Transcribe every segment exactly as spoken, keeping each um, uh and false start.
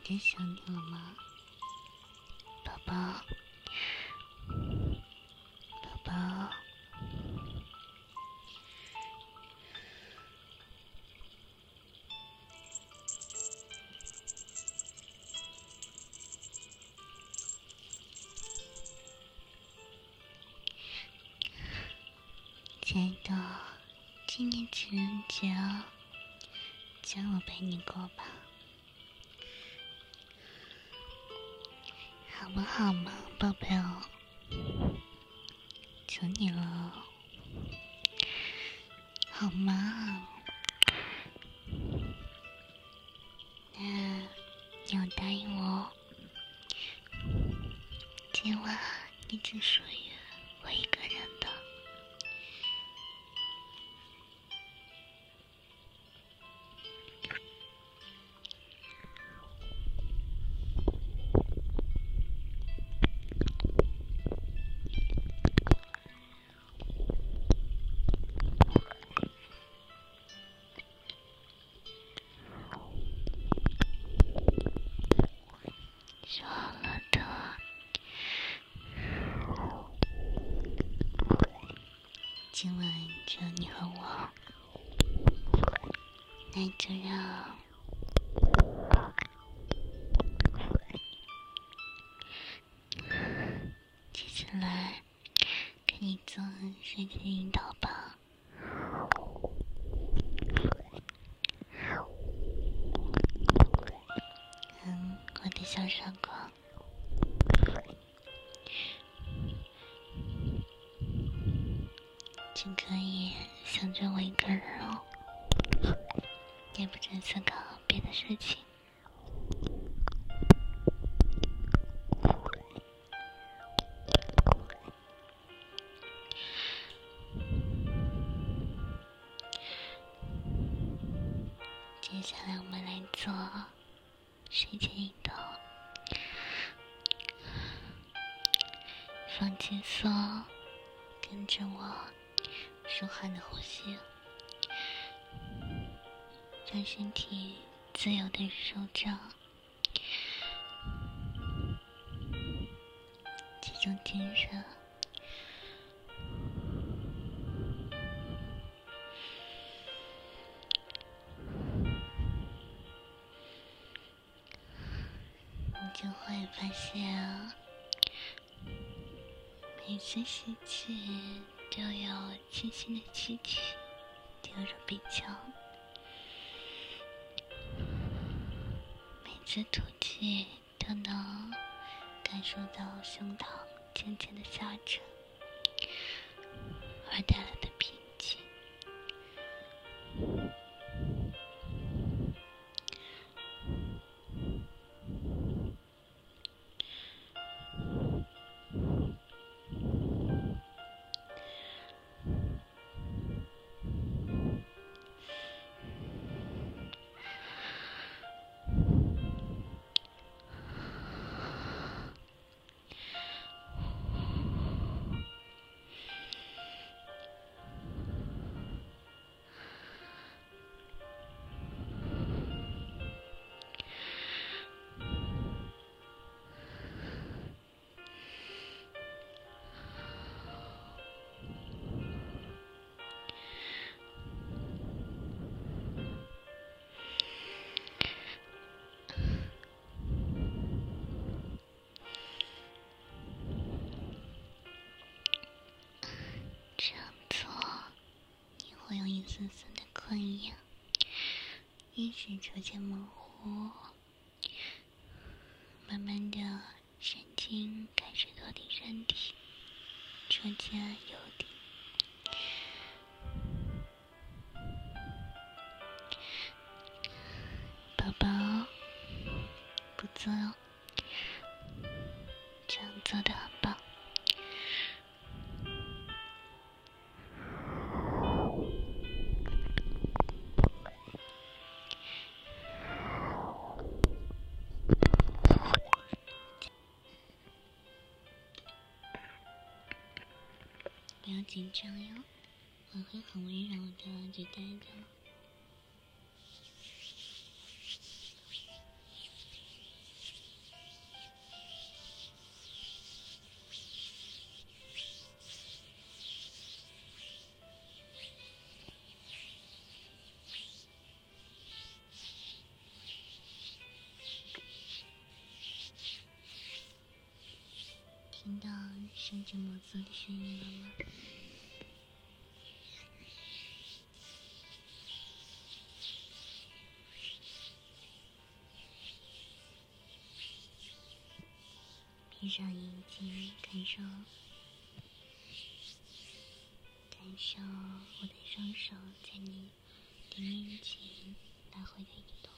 真想你了吗，宝宝，宝宝。亲爱的，今年情人节啊，叫我陪你过吧，好不好嘛，宝贝哦？求你了，好吗？那你要答应我，今晚你只属于我一个人的。说好了的，今晚只有你和我，那就让接下来给你做睡前引导吧。嗯，我的小傻瓜，请可以想着我一个人哦，也不准思考别的事情。接下来我们来做睡前引导，放轻松，跟着我舒缓的呼吸，让身体自由的舒张，集中精神，你就会发现每次吸气都有清新的气体流入鼻腔，每次吐气都能感受到胸膛渐渐的下沉而带来的平静。这样做你会有一丝丝的困意，意识逐渐模糊，慢慢的神经开始脱离身体，逐渐游离。宝宝，不错哦，这样做的很棒。不要紧张哟，我会很温柔的对待的。 是摩斯的声音了吗？闭上眼睛，感受，感受我的双手在你的面前来回的移动。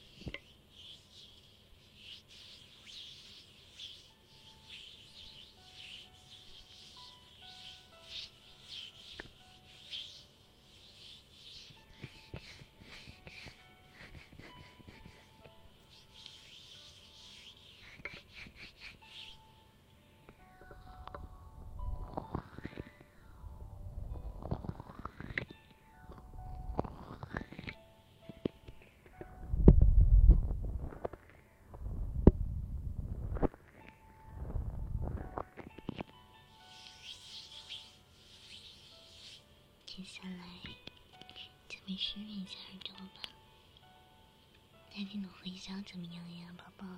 接下来，准备湿润一下耳朵吧。那天的回响怎么样呀，宝宝？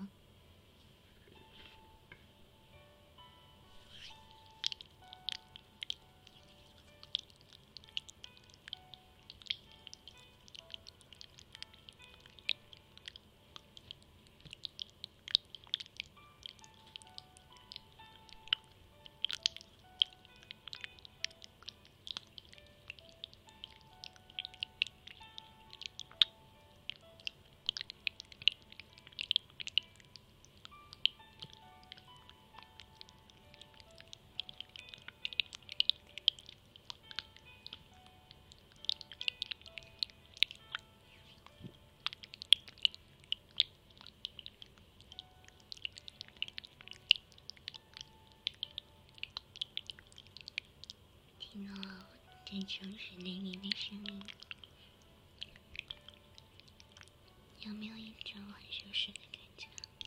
听到这城市雷鸣的声音，有没有一种很舒适的感觉？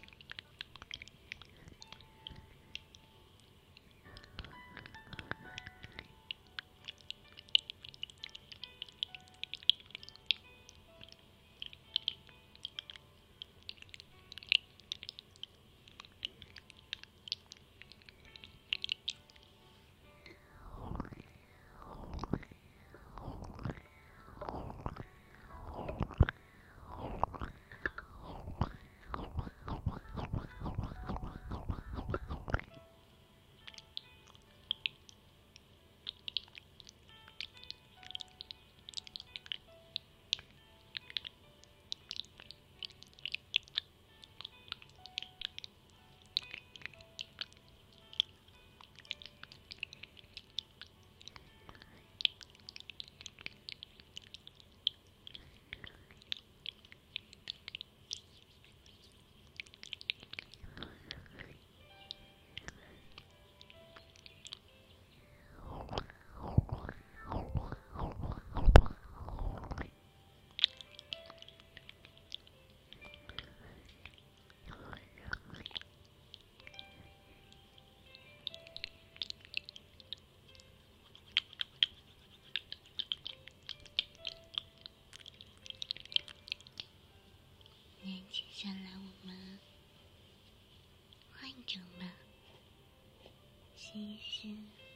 那接下来我们换一种吧，试一试，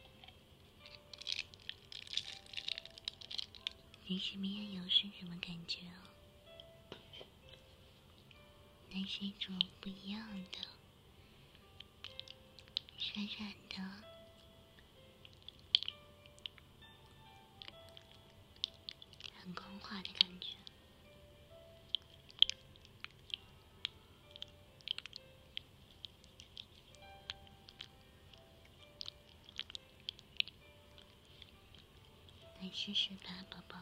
你身边有是什么感觉哦？那是一种不一样的，闪闪的，很光滑的感觉。来试试吧，宝宝。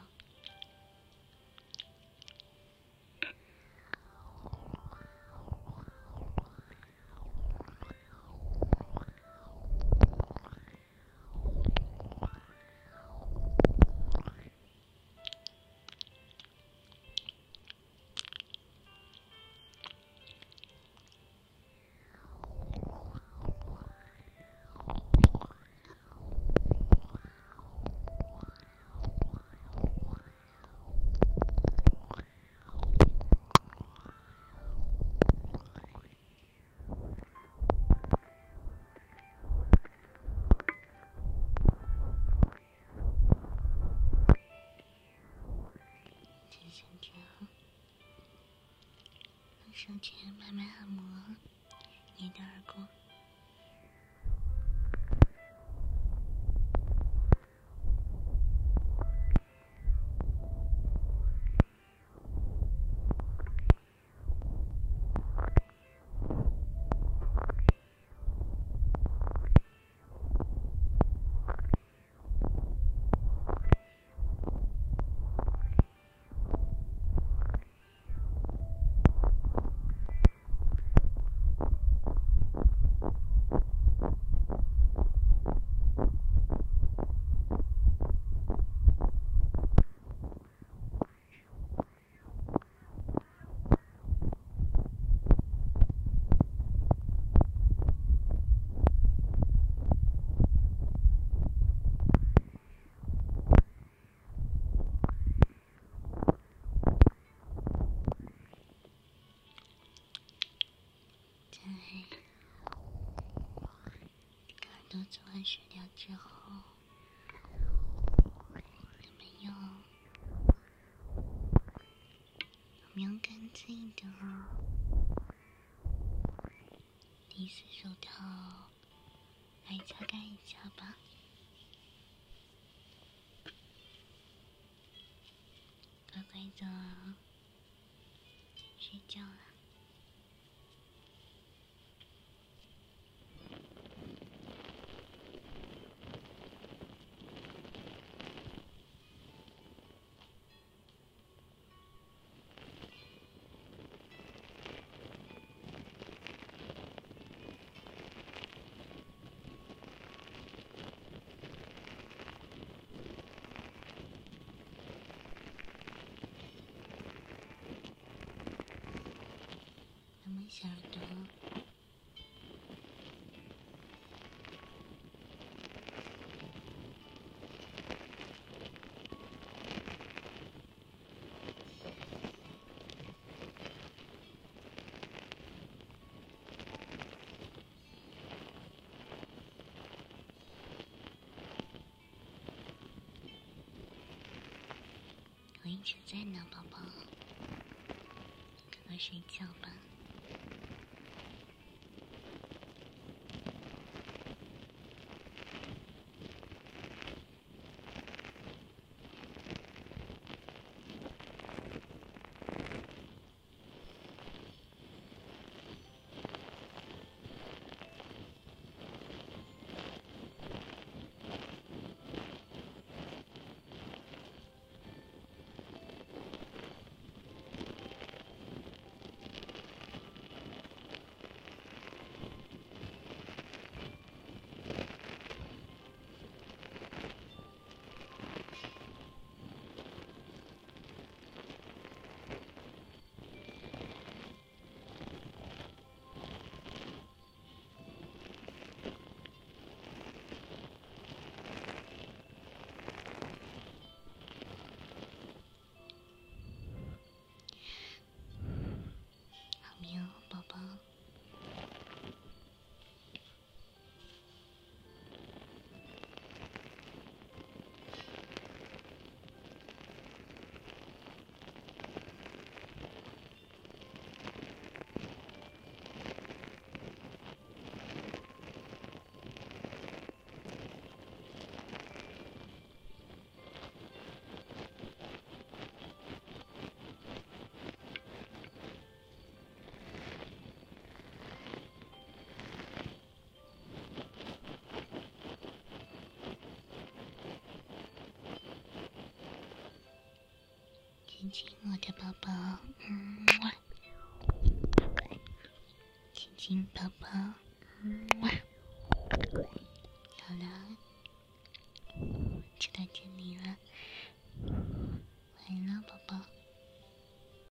手拳慢慢按摩你的耳骨。都做完水疗之后，有没有有没有干净的？第一次手套来擦干一下吧。乖乖的睡觉了。小耳朵，我一直在呢，宝宝，赶快睡觉吧。宝宝，亲亲我的宝宝，嗯，亲亲宝宝，嗯，好了，就到这里了，晚安了，宝宝。